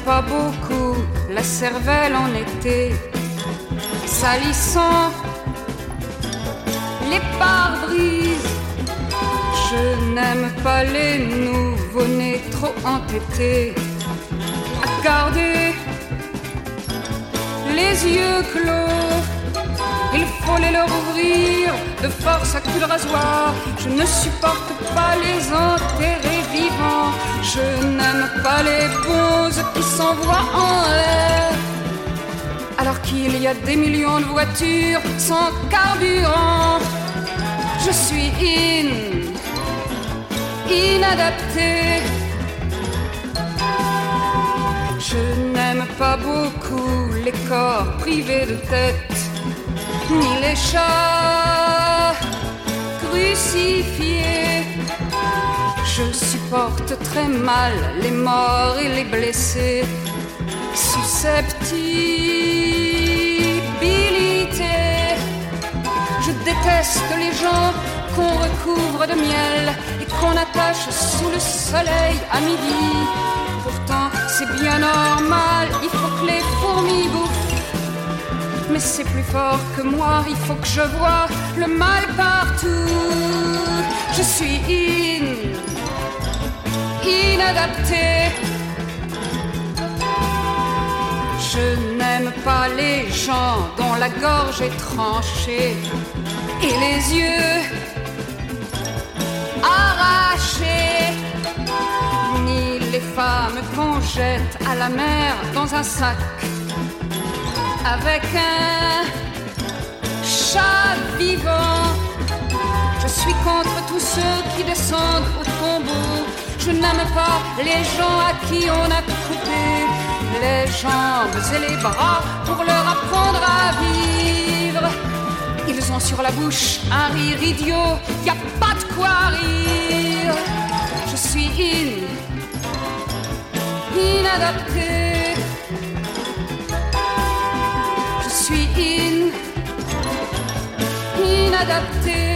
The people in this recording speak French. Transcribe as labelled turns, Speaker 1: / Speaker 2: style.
Speaker 1: pas beaucoup la cervelle en été, salissant les pare-brises. Je n'aime pas les nouveau-nés trop entêtés à garder les yeux clos. Il faut les leur ouvrir de force à coups de rasoir. Je ne supporte pas les enterrer vivants. Je n'aime pas les bonzes qui s'envoient en l'air alors qu'il y a des millions de voitures sans carburant. Je suis inadapté. Je n'aime pas beaucoup les corps privés de tête, ni les chats crucifiés. Je supporte très mal les morts et les blessés. Susceptibilité. Je déteste les gens qu'on recouvre de miel et qu'on attache sous le soleil à midi. Pourtant, c'est bien normal, il faut que les fourmis bouffent. Mais c'est plus fort que moi, il faut que je vois le mal partout. Je suis inadapté. Je n'aime pas les gens dont la gorge est tranchée et les yeux arrachés, ni les femmes qu'on jette à la mer dans un sac avec un chat vivant. Je suis contre tous ceux qui descendent au tombeau. Je n'aime pas les gens à qui on a coupé les jambes et les bras pour leur apprendre à vivre. Ils ont sur la bouche un rire idiot, y a pas de quoi rire. Je suis inadapté. Je suis inadapté.